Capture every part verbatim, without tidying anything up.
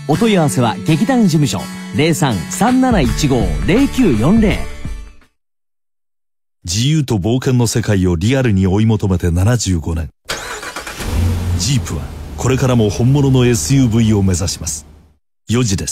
お問い合わせは劇団事務所 ゼロさん さんなないちご ゼロきゅうよんゼロ。 自由と冒険の世界をリアルに追い求めてななじゅうごねん。ジープはこれからも本物の エスユーブイ を目指します。よじです。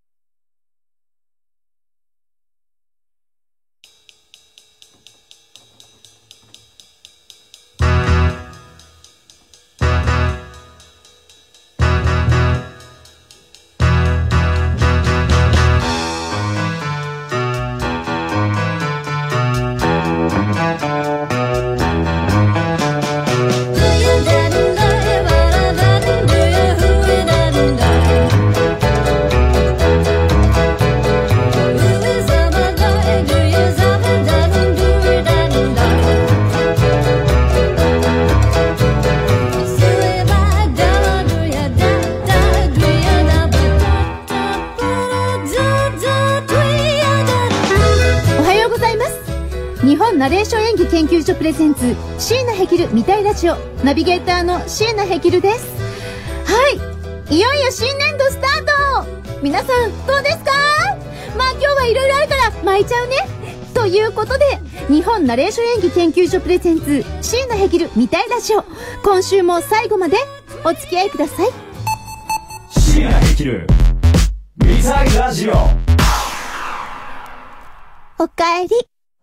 ナレーション演技研究所プレゼンツ椎名ヘキル見たいラジオ、ナビゲーターの椎名ヘキルです。はい、いよいよ新年度スタート。皆さんどうですか？まあ今日はいろいろあるから巻いちゃうねということで、日本ナレーション演技研究所プレゼンツ椎名ヘキル見たいラジオ、今週も最後までお付き合いください。 椎名ヘキル見たいラジオ。 おかえり。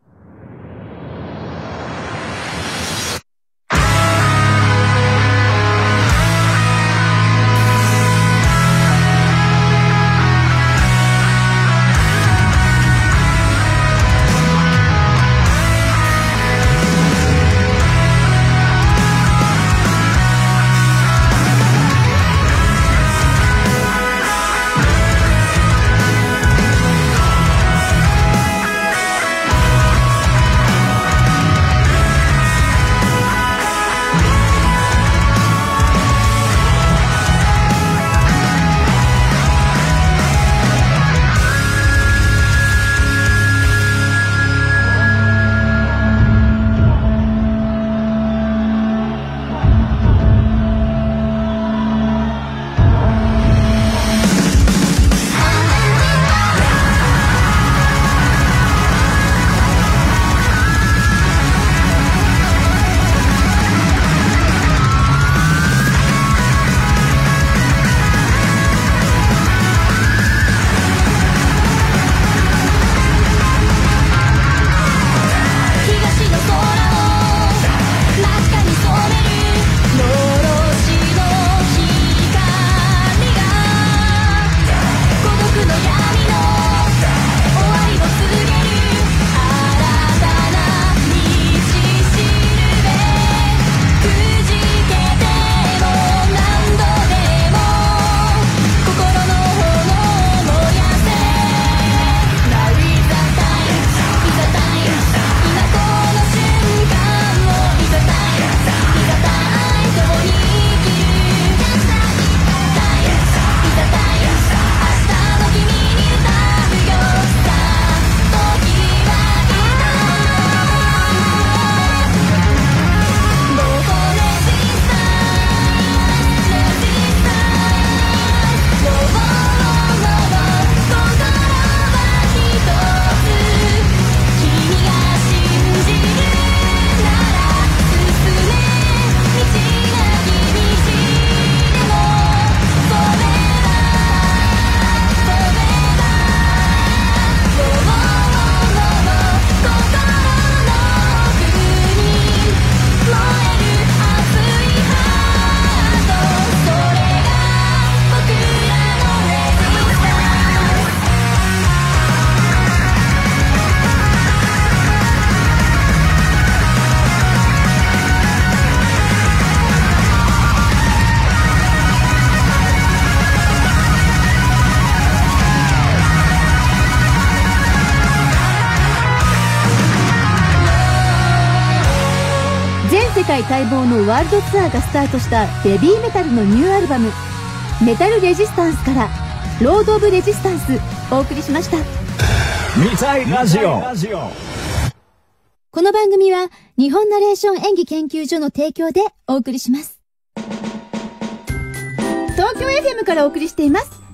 世界待望のワールドツアーがスタートしたベビーメタルのニューアルバムメタルレジスタンスからロードオブレジスタンスお送りしました。 見たいラジオ。 この番組は日本ナレーション演技研究所の提供でお送りします。東京 エフエム からお送りしています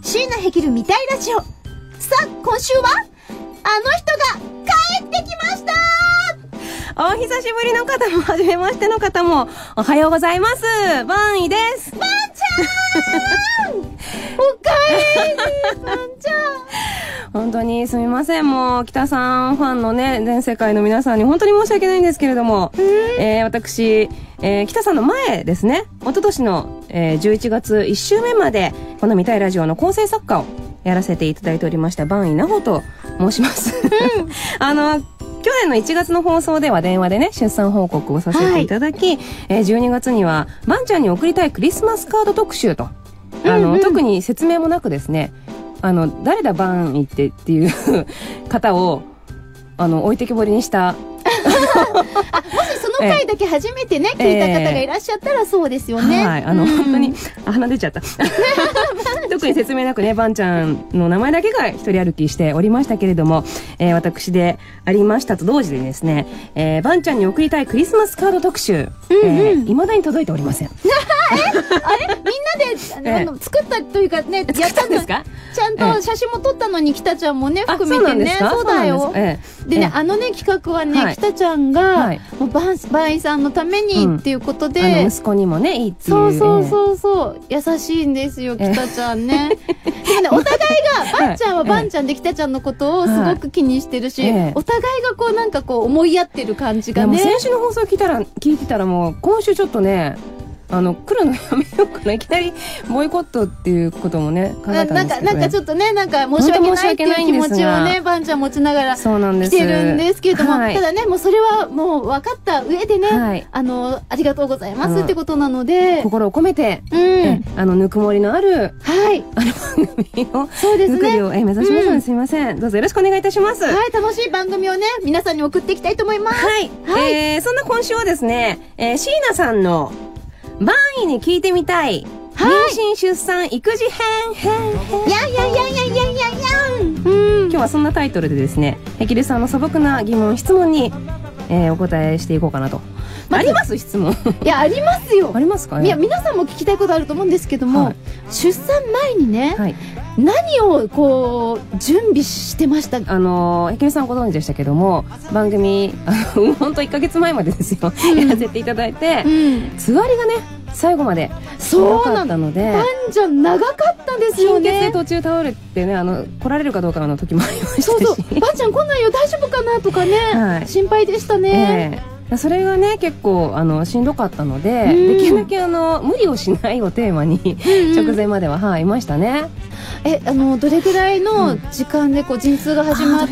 椎名ヘキル見たいラジオ。さあ、今週は、あの人が帰ってきました。 お久しぶりの方も、はじめましての方も、おはようございます。バンイです。 バンちゃんおかえりバンちゃん。 本当にすみません。もう、北さんファンのね、全世界の皆さんに本当に申し訳ないんですけれども、えー、私、えー、北さんの前ですね、一昨年の、えー、じゅういちがついっ週目まで、この見たいラジオの構成作家をやらせていただいておりました、バンイナホと申します。あの、去年のいちがつの放送では電話でね、出産報告をさせていただき、はい、えー、じゅうにがつには、バンちゃんに送りたいクリスマスカード特集と、あの、うんうん、特に説明もなくですね、あの、誰だバンイってっていう方を、あの、置いてきぼりにした。 あ、もしその回だけ初めてね、えー、聞いた方がいらっしゃったらそうですよね。 はい、あの、うん、本当に、あ、鼻出ちゃった。特に説明なくね、バンちゃんの名前だけが一人歩きしておりましたけれども、えー、私でありましたと同時でですね、えー、バンちゃんに送りたいクリスマスカード特集、うんうん、えー、未だに届いておりません。 えあれみんなで、あの、えー、作ったというかね、やったんですか？ちゃんと写真も撮ったのに、北ちゃんもね、含めてね。そうだよ。えー、でね、えー、あのね、企画はね、はい、北ちゃんが、はい、もうバン、バンイさんのためにっていうことで、うん、あの息子にもね、いいっていう。 そうそうそうそう、優しいんですよ、北ちゃんね。でもね、お互いが、バンちゃんはバンちゃんで北ちゃんのことをすごく気にしてるし、はい、お互いがこうなんかこう思いやってる感じがね。 先週の放送聞いたら、聞いてたらもう、今週ちょっとね、あの、来るのやめようかな。いきなり、ボイコットっていうこともね、考えたんですけど、ね。なんか、 なんかちょっとね、なんか申し訳ないっていう気持ちをね、バンちゃん持ちながら、そうなんです。来てるんですけれども、はい、ただね、もうそれはもう分かった上でね、はい、あの、ありがとうございますってことなので、 心を込めて、うん、あの、ぬくもりのある、はい、あの番組を、そうですね。作りを、え目指しますので、すいません。どうぞよろしくお願いいたします。 はい、楽しい番組をね、皆さんに送っていきたいと思います。 はい。はい、えー、そんな今週はですね、えー、椎名さんの、バンイに聞いてみたい、はい、妊娠出産育児編編編やんやんやんやんやんやんやん、 うん、今日はそんなタイトルでですね、ヘキルさんの素朴な疑問質問に、えー、お答えしていこうかなと。あります質問。 いや、ありますよ。 ありますかね。 いや、皆さんも聞きたいことあると思うんですけども、はい、出産前にね、はい、何をこう準備してました？ あのヘキルさんご存知でしたけども、番組あの本当いっかげつまえまでですよ、うん、やらせていただいて、うん、つわりがね最後まで長かったので、 バンちゃん長かったですよね。 貧血で途中倒れてね、あの来られるかどうかの時もありましたし、 そうそうバンちゃん来ないよ大丈夫かなとかね、はい、心配でしたね。 えーそれがね結構あのしんどかったので、できるだけあの無理をしないをテーマに直前までははいいましたね。 えあのどれぐらいの時間でこう陣痛が始まって、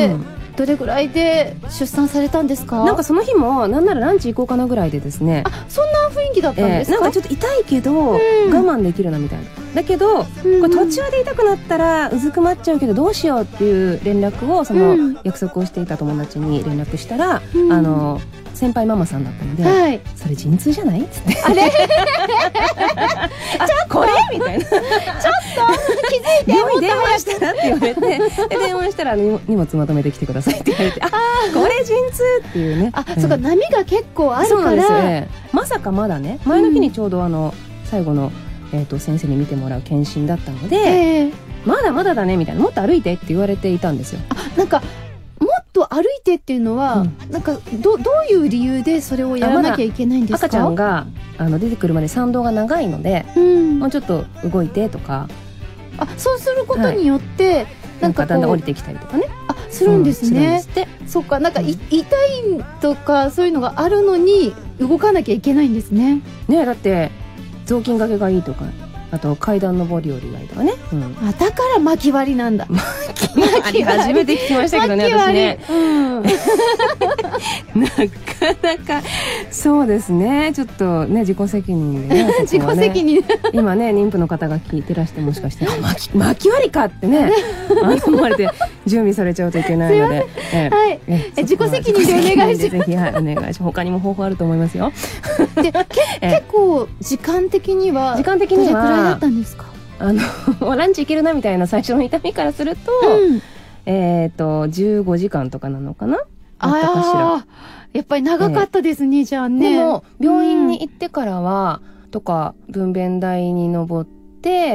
うん、どれぐらいで出産されたんですか？ なんかその日もなんならランチ行こうかなぐらいでですね。 あ、そんな雰囲気だったんですか？ えー、なんかちょっと痛いけど、うん、我慢できるなみたいな。だけど、うん、これ途中で痛くなったらうずくまっちゃうけどどうしようっていう連絡をその、うん、約束をしていた友達に連絡したら、うん、あの先輩ママさんだったので、はい、それ陣痛じゃないっつってあれちょっとこれみたいなちょっと気づいて病院電話したらって言われてで電話したら荷物まとめてきてくださいって言われてあこれ陣痛っていうね。 あ、うん、そうか波が結構あるから。そうなんですよ、ね、 まさかまだね前の日にちょうどあの、うん、最後の、えー、と先生に見てもらう検診だったので、えー、まだまだだねみたいなもっと歩いてって言われていたんですよ。 あ、なんか歩いてっていうのは、うん、なんか ど, どういう理由でそれをやらなきゃいけないんですか？ 赤ちゃんがあの出てくるまで産道が長いので、うん、もうちょっと動いてとか。 あ、そうすることによって、はい、 なんかだんだん降りてきたりとかね。 あ、するんですね。そっか、なんかい、うん、痛いとかそういうのがあるのに動かなきゃいけないんですね。 ね、だって雑巾がけがいいとか。あと階段上り下りがいいとかね、うん、 あ、だから巻き割りなんだ。 巻き割り初めて聞きましたけどね、私ね、うん、なかなかそうですね、ちょっとね自己責任でね、 自己責任今ね妊婦の方が聞いてらしてもしかして巻き、巻き割りかってね思われて準備されちゃうといけないので、 えはい、ええ自己責任でお願いします。 ぜひ、はい、お願いします。他にも方法あると思いますよ。 でけ結構時間的には時間的にはどれくらいだったんですか？ あのランチ行けるなみたいな最初の痛みからすると、うん、えっとじゅうごじかんとかなのかな。あったかしら。 やっぱり長かったですね、えー、じゃあね。 でも病院に行ってからは、うん、とか分娩台に登って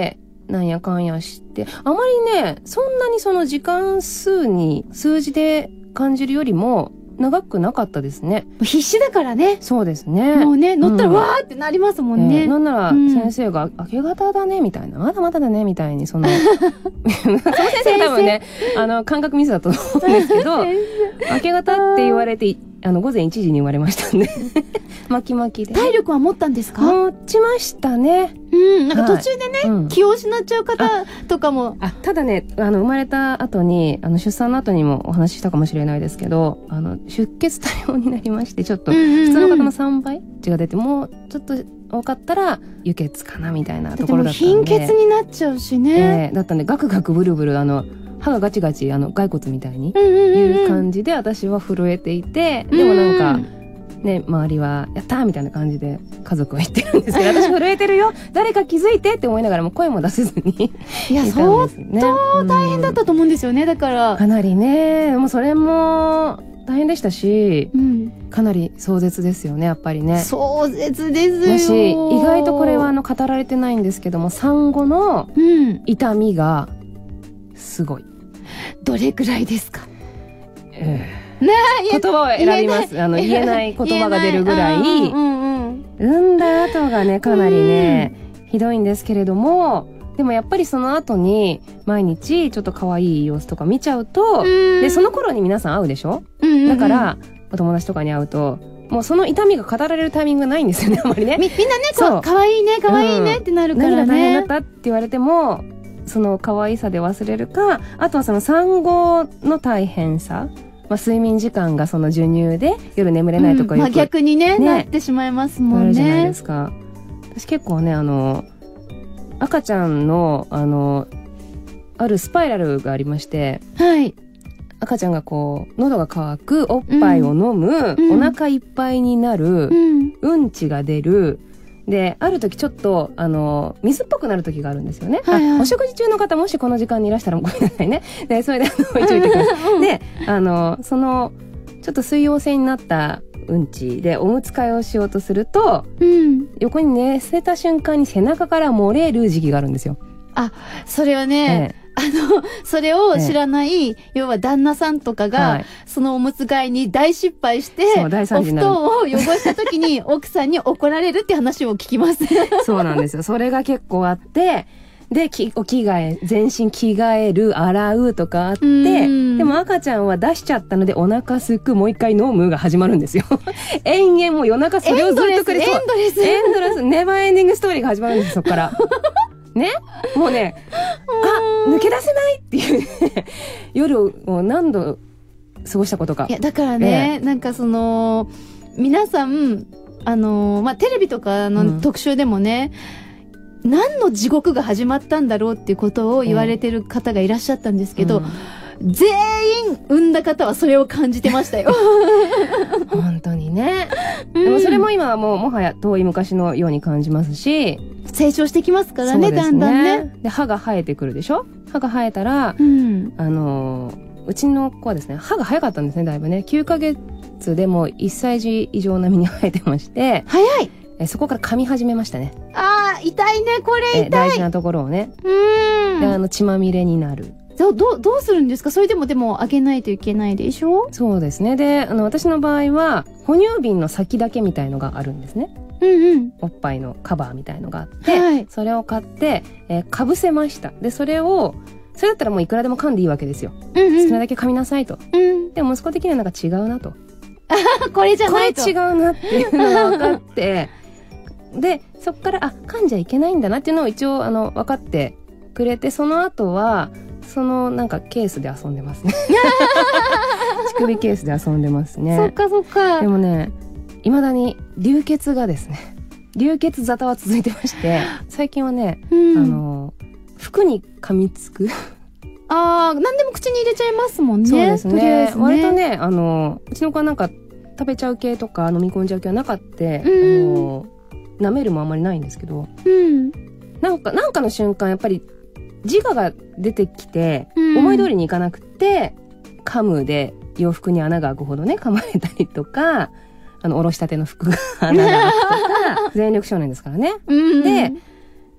なんやかんやして、あまりね、そんなにその時間数に、数字で感じるよりも、長くなかったですね。 必死だからね。 そうですね。 もうね、乗ったらうんわーってなりますもんね。 えーなんなら、 うん先生が、明け方だね、みたいな。まだまだだね、みたいに、その、その先生が多分ね、あの、感覚ミスだと思うんですけど、明け方って言われて、あの、午前いちじに言われましたんで。巻き巻きで。 体力は持ったんですか？ 持ちましたね。 うん、なんか途中でね、 うん気を失っちゃう方とかも。 あ、ただね、あの、生まれた後に、あの、出産の後にもお話ししたかもしれないですけど、あの、出血多量になりまして、ちょっと、 うんうんうん普通の方のさんばい血が出て、もう、ちょっと多かったら、輸血かな、みたいなところだったんで。 でも貧血になっちゃうしね。 えーだったんで、ガクガクブルブル、あの、歯がガチガチ、あの、骸骨みたいに、 うんうんうんいううん。 感じで、私は震えていて、でもなんか、ね、周りは、やったーみたいな感じで家族は言ってるんですけど、私震えてるよ誰か気づいてって思いながらも声も出せずにいや、 いた相んですね。 当大変だったと思うんですよね。だから。 かなりね、でもそれも大変でしたし、 うん。 かなり壮絶ですよね、やっぱりね。 壮絶ですよ。 だし、意外とこれはあの語られてないんですけども、産後のうん。 痛みがすごい。 どれくらいですか？ えーねえ、 言葉を選びます。あの、言えない言葉が出るぐらい、 言えないうんうんうん。 産んだ後がね、かなりね、ひどいんですけれども、でもやっぱりその後に毎日ちょっと可愛い様子とか見ちゃうと、で、その頃に皆さん会うでしょ？ うんうんうんだから、お友達とかに会うと、もうその痛みが語られるタイミングがないんですよね、あんまりね。 み、みんなね、 そうこう、かわいいね、かわいいねってなるか何らね。 が大変だったって言われても、その可愛さで忘れるか、あとはその産後の大変さ、まあ、睡眠時間がその授乳で夜眠れないとかよくうんまあ逆にね、 ねなってしまいます言もんわれるじゃないでね。 すか。私結構ね、あの、赤ちゃんの、あの、あるスパイラルがありまして、 はい。 赤ちゃんがこう、喉が渇く、おっぱいを飲む、 うんお腹いっぱいになる、 うん。 うんちが出る、で、ある時ちょっと、あの、水っぽくなる時があるんですよね。 はいはいあお食事中の方、もしこの時間にいらしたらごめんなさいね。で、それで、あの、一応言ってください。で、あの、その、ちょっと水溶性になったうんちでおむつ替えをしようとすると、 うん。 横に寝せた瞬間に背中から漏れる時期があるんですよ。 それはね、 ええあの、それを知らない、要は旦那さんとかが、 はいそのおむつ替えに大失敗して、 そう大惨お布事になる団を汚した時に奥さんに怒られるって話を聞きます。 そうなんですよ。それが結構あって、で、きお着替え、全身着替える、洗うとかあって、 うんでも赤ちゃんは出しちゃったのでお腹すく、もう一回飲むが始まるんですよ。延々もう夜中それをずっと繰りエンドレスエンドレスエンドレス、ネバーエンディングストーリーが始まるんです、そっから。ねもうね、あ、抜け出せないっていうね、夜を何度過ごしたことかい。や、だからね、なんかその、皆さん、あの、まあ、テレビとかうんの特集でもね、何の地獄が始まったんだろうっていうことを言われてる方がいらっしゃったんですけど、 うん全員産んだ方はそれを感じてましたよ。 本当にね。でもそれも今はもうもはや遠い昔のように感じますし、 成長してきますからね、 そうですだんだんね。 で、歯が生えてくるでしょ？歯が生えたら、 うん。 あのー、うちの子はですね、歯が早かったんですね、だいぶね。きゅうかげつでもいっさい児以上並みに生えてまして、 早い。 えそこから噛み始めましたね。 ああ、痛いね、これえ痛い。 大事なところをね。 うで、あーん。 の、血まみれになる。 ど、ど、どうするんですか？それでもでもあげないといけないでしょ？ そうですね。で、あの、私の場合は、哺乳瓶の先だけみたいのがあるんですね。 うんうん。 おっぱいのカバーみたいのがあって、 はいそれを買って、えーかぶせました。で、それを、それだったらもういくらでも噛んでいいわけですよ。 うんうん。 好きなだけ噛みなさいと。 うん。 でも息子的にはなんか違うなと。 これじゃこれないと。 違うなっていうのが分かって、で、そっから、あ、噛んじゃいけないんだなっていうのを一応、あの、分かってくれて、その後は、そのなんかケースで遊んでますね。乳首ケースで遊んでますね。 そっかそっか。 でもね、未だに流血がですね、流血沙汰は続いてまして、最近はね、 うん、 あの、服に噛みつく。 ああ、何でも口に入れちゃいますもんね。 そうですとりあえね。 ずね。 割とね、あの、うちの子はなんか食べちゃう系とか飲み込んじゃう系はなかった、 うんあの、舐めるもあんまりないんですけど、 うん。 なんか、なんかの瞬間やっぱり自我が出てきて、 うん思い通りにいかなくて、噛むで洋服に穴が開くほどね、噛まれたりとか、あの、おろしたての服が穴が開くとか、全力少年ですからね。 うん。 で、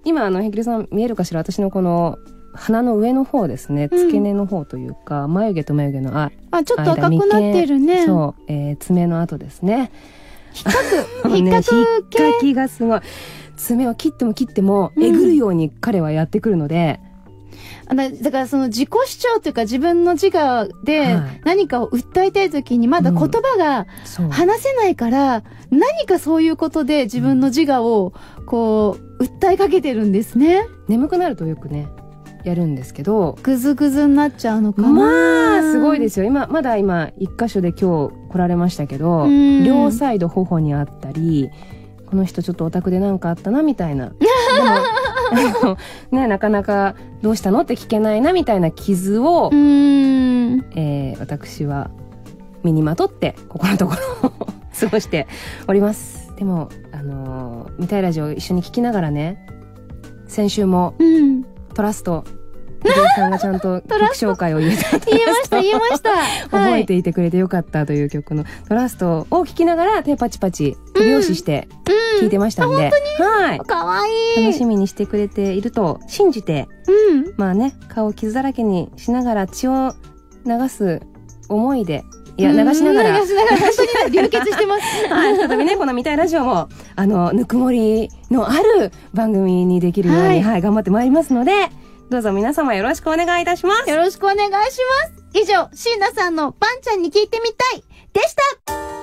今あのヘキルさん見えるかしら、私のこの鼻の上の方ですね、付け根の方というか、うん、眉毛と眉毛のああちょっと赤くなってるね。 そう、えー、爪の跡ですね。 引っかく引っかく、 ね、引っかきがすごい。爪を切っても切ってもえぐるように彼はやってくるので、 うん、だ, だからその自己主張というか自分の自我で何かを訴えたいときにまだ言葉が話せないから、うん、何かそういうことで自分の自我をこう訴えかけてるんですね。 眠くなるとよくねやるんですけど、 グズグズになっちゃうのかな。 まあすごいですよ。今まだ今一箇所で今日来られましたけど、両サイド頬にあったり、この人ちょっとオタクでなんかあったなみたいなでもね、なかなかどうしたのって聞けないなみたいな傷を、うーん、えー、私は身にまとってここのところを過ごしております。でもあのー、見たいラジオ一緒に聞きながらね、先週も、うん、トラストヒデさんがちゃんと曲紹介を言えた言いました言いました覚えていてくれてよかったという曲のトラストを聴きながら手パチパチ手拍子して聴いてましたんで、うんうん、 本当に、 はい、 かわいい、 楽しみにしてくれていると信じて、うん、まあね、顔を傷だらけにしながら血を流す思いで、いや、流しながら流しながら本当に流血してますはい、再びねこの見たいラジオもあのぬくもりのある番組にできるように、はいはい、頑張ってまいりますので、どうぞ皆様よろしくお願いいたします。 よろしくお願いします。以上、椎名さんのパンちゃんに聞いてみたいでした。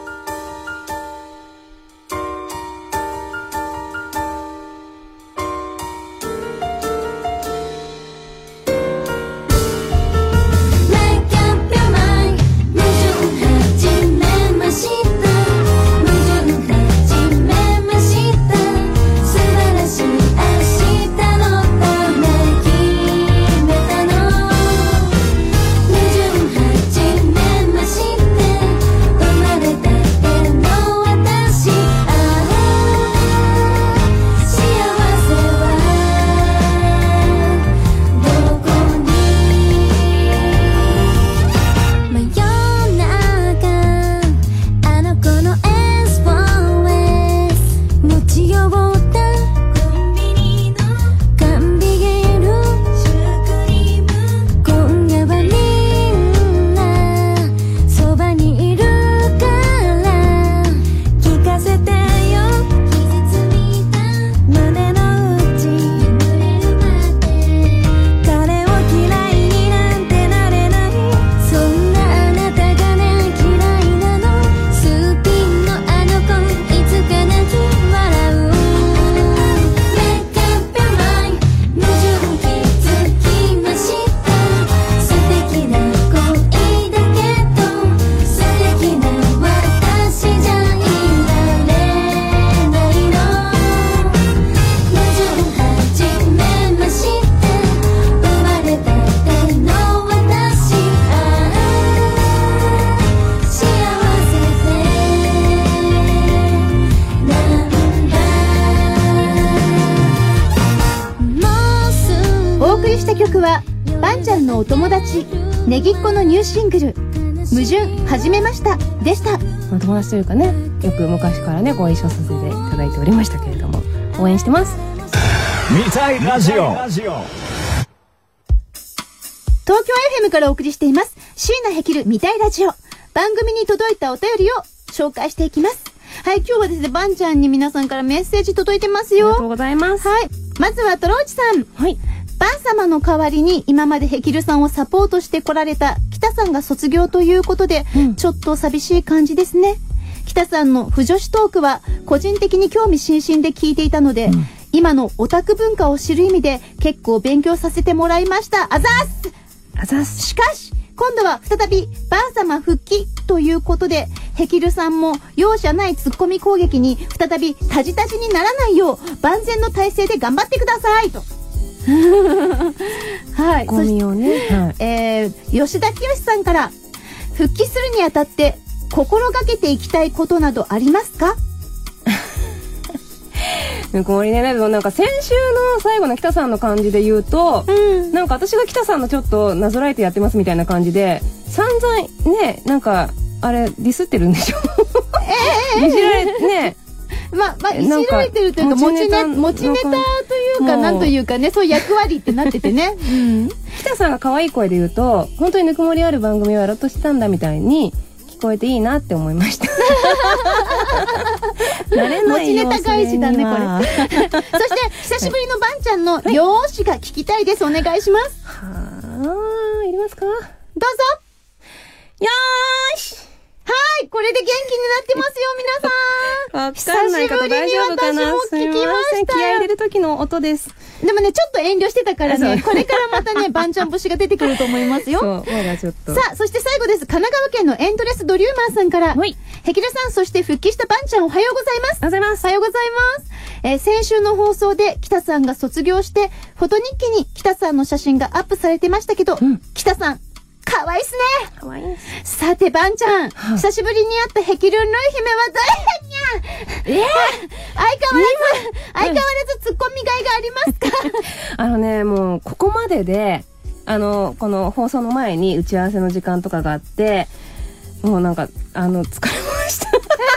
お友達ねぎっこのニューシングル矛盾始めましたでした。 お友達というかね、よく昔からねご一緒させていただいておりましたけれども、応援してます。 見たいラジオ、 東京 エフエム からお送りしています椎名ヘキル見たいラジオ。番組に届いたお便りを紹介していきます。はい、今日はですね、バンちゃんに皆さんからメッセージ届いてますよ。 ありがとうございます。 はい、まずはトローチさん。 はい。 バン様の代わりに今までヘキルさんをサポートしてこられた北さんが卒業ということで、うん、ちょっと寂しい感じですね。北さんの不女子トークは個人的に興味津々で聞いていたので、うん、今のオタク文化を知る意味で結構勉強させてもらいました。あざーすあざーす。 しかし今度は再びバン様復帰ということで、ヘキルさんも容赦ないツッコミ攻撃に再びタジタジにならないよう万全の体制で頑張ってくださいとはい、 ゴミをね、はい、 えー、吉田清さんから、復帰するにあたって心がけていきたいことなどありますか？ これね、なんか先週の最後の北さんの感じで言うと、うん、なんか私が北さんのちょっとなぞらえてやってますみたいな感じで散々ね、なんかあれディスってるんでしょ。えー、いじられねまあ、まあ、いじられてるというか、持ちネ、持ちネタというか、なんというかね、そういう役割ってなっててね。うん。 北さんが可愛い声で言うと、本当にぬくもりある番組をやろうとしたんだみたいに聞こえていいなって思いました。慣れないよ。持ちネタ返しだね、これ。そして、久しぶりのバンちゃんのよーしが聞きたいです。お願いします。はー、いりますか？どうぞ。よーし。はい、これで元気になってますよ、皆さん。わかんない方大丈夫かな？すみません、気合い入れる時の音です。でもね、ちょっと遠慮してたからね、これからまたね、バンちゃん節が出てくると思いますよ。そう、まだちょっと。さあ、そして最後です。神奈川県のエンドレスドリューマーさんから。はい。ヘキルさん、そして復帰したバンちゃん、おはようございます。おはようございます。おはようございます。えー、先週の放送で、北さんが卒業して、フォト日記に北さんの写真がアップされてましたけど、うん、北さん、かわいいっすね。かわいい。さて、バンちゃん、はあ、久しぶりに会ったヘキルンルイ姫はどうやにゃ。えー、相変わらず、相変わらずツッコミがいがありますか？あのね、もう、ここまでで、あの、この放送の前に打ち合わせの時間とかがあって、もうなんか、あの、疲れました。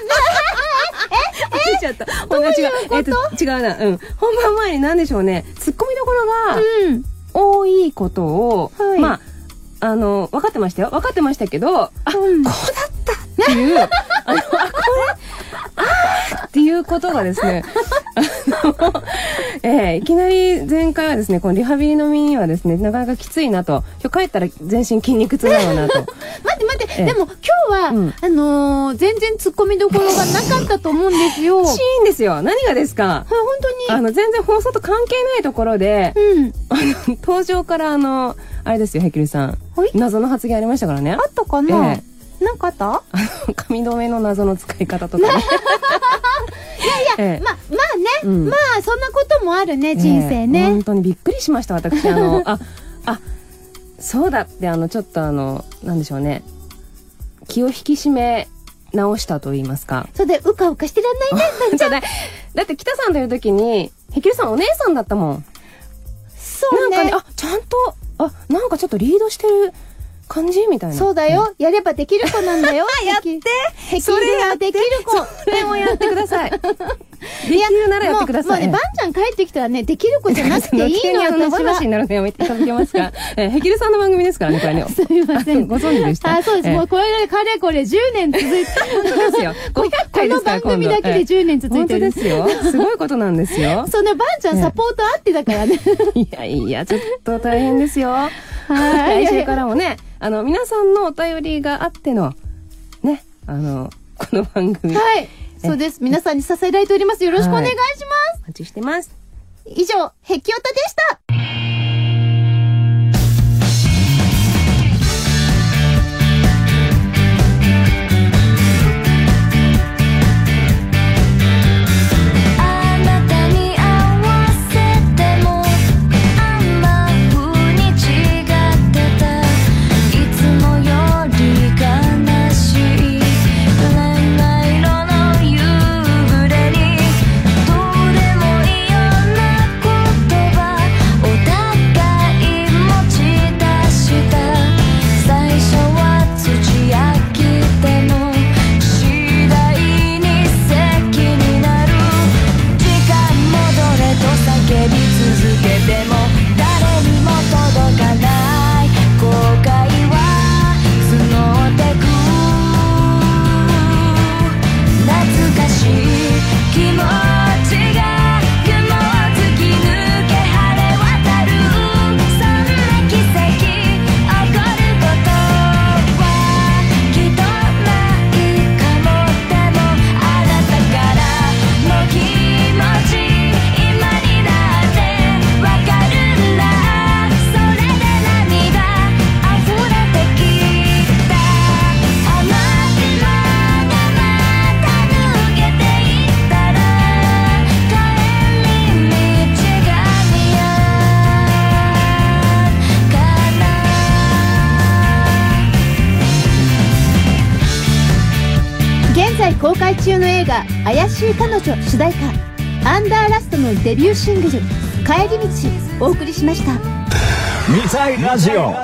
ええちゃった。どういうこと？えっと、違うな。うん。本番前に何でしょうね、ツッコミどころが、うん、多いことを、はい、まあ、あの、分かってましたよ。分かってましたけど、あ、うん、こうだったっていう、あの、あ、これ、あーっていうことがですね、あの、えー、いきなり前回はですね、このリハビリの身にはですね、なかなかきついなと、今日帰ったら全身筋肉痛だろうなと。待って待って、えー、でも今日は、うん、あのー、全然突っ込みどころがなかったと思うんですよ。シーンですよ。何がですか？はい、本当に。あの、全然放送と関係ないところで、うん、あの、登場からあの、あれですよ、ヘキルさん。謎の発言ありましたからね。あったかな？ええ、なんかあった？髪留めの謎の使い方とかね。いやいや、ええ、ま、まあね、うん、まあそんなこともあるね、人生ね。ええ、本当にびっくりしました、私。あの、あ、あ、そうだって、あの、ちょっとあの、なんでしょうね。気を引き締め直したと言いますか。それで、うかうかしてらんないね、じゃない。だって、北さんという時に、ヘキルさんお姉さんだったもん。そうね。なんかね、あ、ちゃんと、あ、なんかちょっとリードしてる感じみたいな。そうだよ。うん、やればできる子なんだよ。やって。それができる子。それもやってください。できるならやってください。もうね、バンちゃん帰ってきたらね、できる子じゃなくていいの、私は。話になるのやめていただけますか？え、ヘキルさんの番組ですからね、これね。すみません。ご存知でした？あ、そうです。もうこれでかれこれじゅうねん続いて。本当ですよ。ごひゃっかいですから、この番組だけでじゅうねん続いてる。本当ですよ。すごいことなんですよ。そんなバンちゃんサポートあってだからね。いやいや、ちょっと大変ですよ。はい。来週からもね、あの、皆さんのお便りがあっての、ね、あの、この番組。はい。そうです。皆さんに支えられております。よろしくお願いします。お待ちしてます。以上、ヘキオタでした。公開中の映画「怪しい彼女」主題歌アンダーラストのデビューシングル「帰り道」お送りしました。 未来ラジオ。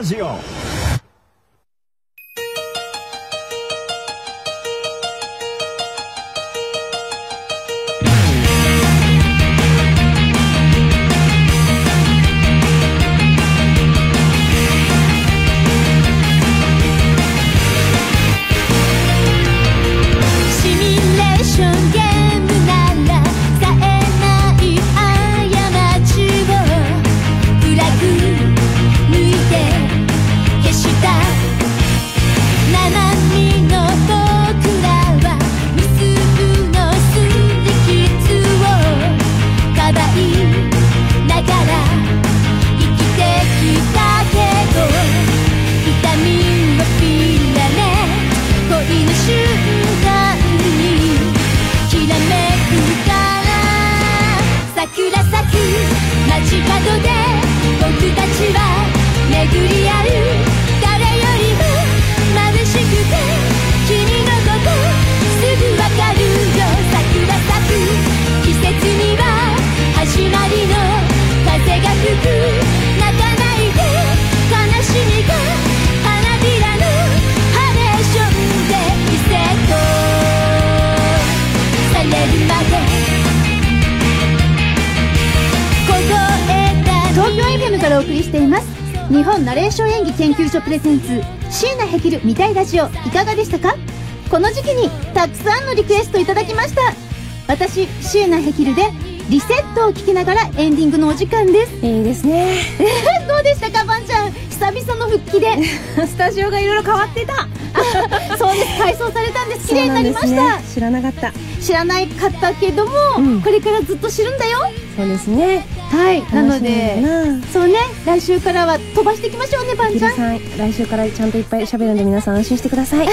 しています。日本ナレーション演技研究所プレゼンツ椎名ヘキル見たいラジオ、いかがでしたか？この時期にたくさんのリクエストいただきました。私椎名ヘキルでリセットを聞きながらエンディングのお時間です。 いいですね。 どうでしたか、ばんちゃん、久々の復帰でスタジオがいろいろ変わっていた。 そうです、改装されたんです。綺麗になりました、 ね、知らなかった。 知らないかったけども、うん、これからずっと知るんだよ。 そうですね。 はい、なのでそうね、来週からは飛ばしていきましょうね、ばんちゃん。 さん、来週からちゃんといっぱい喋るんで皆さん安心してください。はい、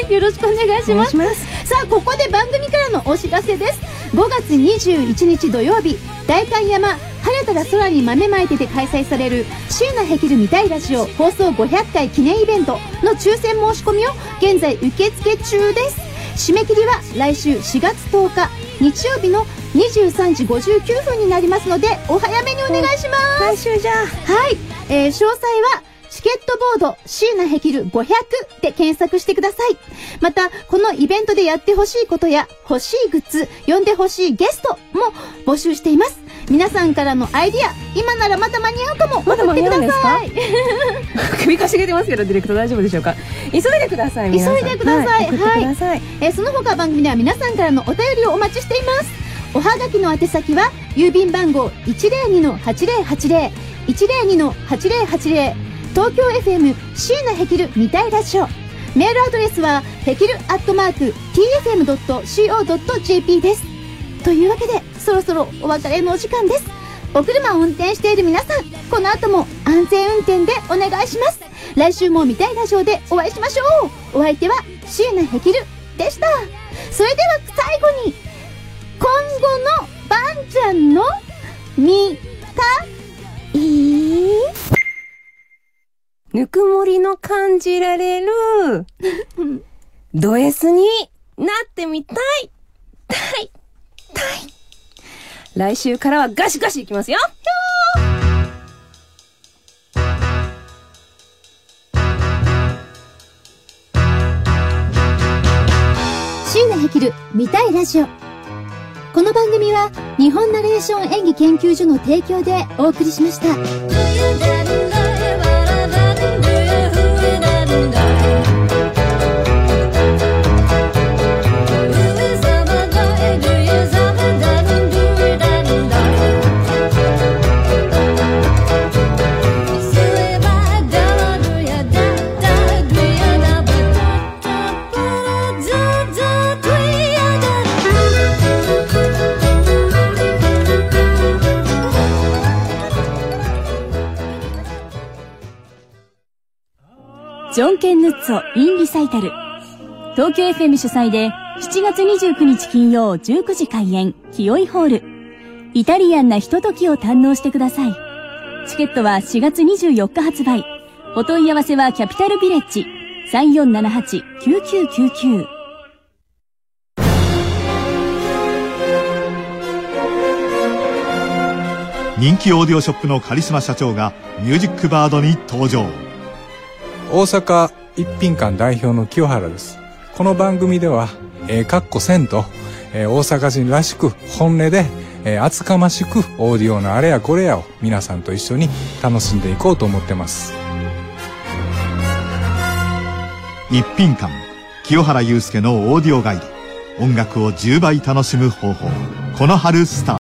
よろしくお願いします。 さあ、ここで番組からのお知らせです。ごがつにじゅういちにち土曜日、代官山晴れたら空に豆まいてで開催される椎名ヘキル見たいラジオ放送ごひゃっかい記念イベントの抽選申し込みを現在受付中です。締め切りは来週しがつとおか日曜日のにじゅうさんじごじゅうきゅうふんになりますので、お早めにお願いします。 来週じゃあ、 はい、えー、詳細はチケットボード椎名ヘキルごひゃくで検索してください。また、このイベントでやってほしいことや欲しいグッズ、呼んでほしいゲストも募集しています。皆さんからのアイディア、今ならまだ間に合うかも。 まだ間に合うんですか？ い首かしげてますけど、ディレクト大丈夫でしょうか？急いでください。皆さん急いでください。 はい、送ってください。 えー、その他番組では皆さんからのお便りをお待ちしています。おはがきの宛先は郵便番号 いちまるにのはちまるはちまる いちまるにのはちまるはちまる、東京 エフエム 椎名ヘキル見たいラジオ。メールアドレスはヘキルアットマーク ティーエフエムドットシーオードットジェーピー です。というわけで、そろそろお別れのお時間です。お車を運転している皆さん、この後も安全運転でお願いします。来週も見たいラジオでお会いしましょう。お相手は椎名ヘキルでした。それでは最後に、今後のばんちゃんの見たいぬくもりの感じられるド S になってみたいたいたい。来週からはガシガシいきますよ。 椎名ヘキル見たいラジオ。この番組は日本ナレーション演技研究所の提供でお送りしました。 ジョンケンヌッツォ in リサイタル。東京 エフエム 主催でしちがつにじゅうくにち金曜じゅうくじ開演、清居ホール。イタリアンなひとときを堪能してください。チケットはしがつにじゅうよっか発売。お問い合わせはキャピタルビレッジ さんよんななはち きゅうきゅうきゅうきゅう。 人気オーディオショップのカリスマ社長がミュージックバードに登場。 大阪一品館代表の清原です。この番組では、えー、かっこせんと、えー、大阪人らしく本音で、えー、厚かましくオーディオのあれやこれやを皆さんと一緒に楽しんでいこうと思ってます。 一品館清原祐介のオーディオガイド。音楽をじゅうばい楽しむ方法。この春スタート。